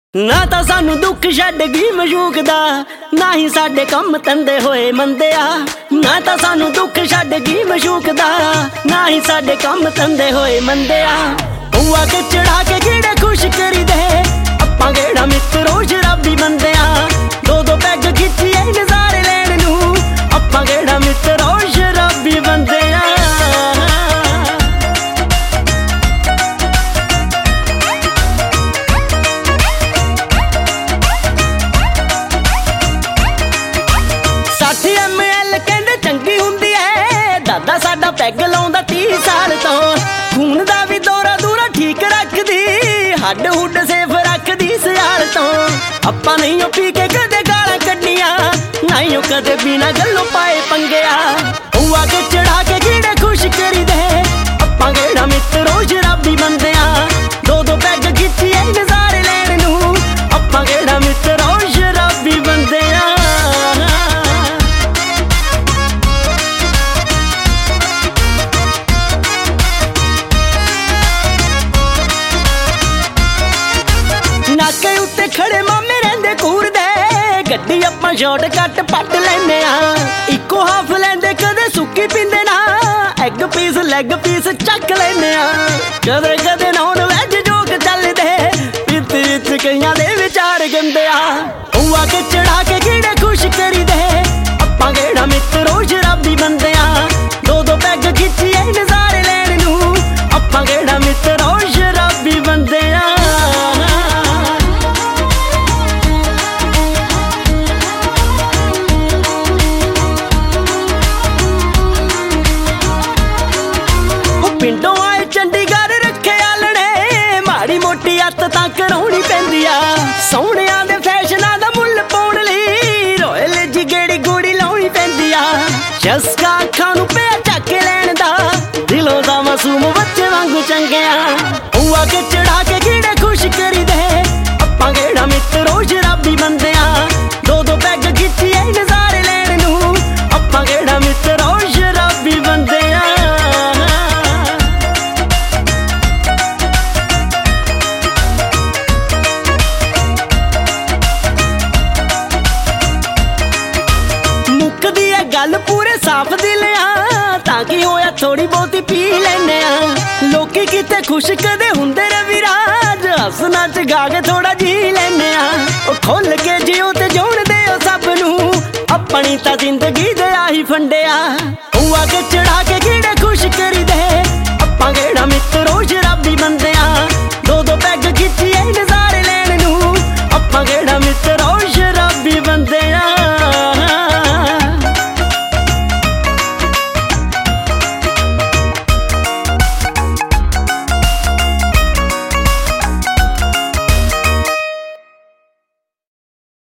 ना तां सानू दुख छड्ड गई मशूक दा, ना ही साडे कम तंदे होए मंदिया। ना तां सानू दुख छड्ड गई मशूक दा, ना ही साडे कम तंदे होए मंदिया। हुआ के चढ़ा के गेड़े खुश करी दे, अप्पां गेड़ा मित्रो शराबी बंदिया। दो दो पैग खिच्चिए नज़ारे लैण नू, अप्पां गेड़ा मित्रो शराबी बंदिया। दादा साडा पैग लाउंदा 30 साल तो, खून दा भी दौरा दूरा ठीक रखदी, हड्ड हुड्ड सेफ रखदी सियाल तो। अप्पां नहीं पी के कदे गालां कड्डियां, नहीं कदे बिना गल्लों पाए पंगिया। हुआ के चढ़ा के गेड़े खुश करी दे, अप्पां गेड़ा मित्रो शराबी बंदिया। दो दो पैग खिच्चिए नज़ारे लैण नू, अप्पां गेड़ा मित्रो शराबी बंदिया। नाके उत्ते खड़े मामे रहिंदे घूरदे, गड्डी अप्पां शॉर्टकट पट लैने आ। इक्को हाफ लैंदे कदे सुक्की पींदे ना, एग पीस लैग पीस चक लैने आ। कदे कदे नॉन वैज जोक चलदे, इत्त इत्त कईयां दे विचार गंदे आ। हुआ के चढ़ा के गेड़े खुश करी दे, अप्पां गेड़ा मित्रो शराबी बंदिया। दो दो पैग खिच्चिए नज़ारे लैण नू, अप्पां गेड़ा मित्रो शराबी बंदिया। पिंडों आए चंडीगढ़ रखे आलने, माड़ी मोटी अत तां कराउणी पैंदी आ। सोहणियां दे फैशनां दा मुੱਲ पाउण लई, रोयल जी गेड़ी गूड़ी लाउणी पैंदी आ। चस्का अखां नूं पिया झक लैण दा, दिलों दा मासूम बच्चे वांगू चंगिया। हुआ के चढ़ा के गेड़े खुश करी दे, अप्पां गेड़ा मित्रो शराबी बंदिया। दो दो पैग खिच्चिए नज़ारे लैण नू, अप्पां गेड़ा मित्रो शराबी बंदिया। गल पूरे साफ दिल आ, तां की होया थोड़ी बहुती पी लैने आ। लोकी किते खुश कदे हुंदे रविराज, हस नच गा के थोड़ा जी लैने आ। ओ खुल के जियो ते जोण दिओ सब नू, अपनी तां जिंदगी दे आही फंडिया। हुआ के चढ़ा के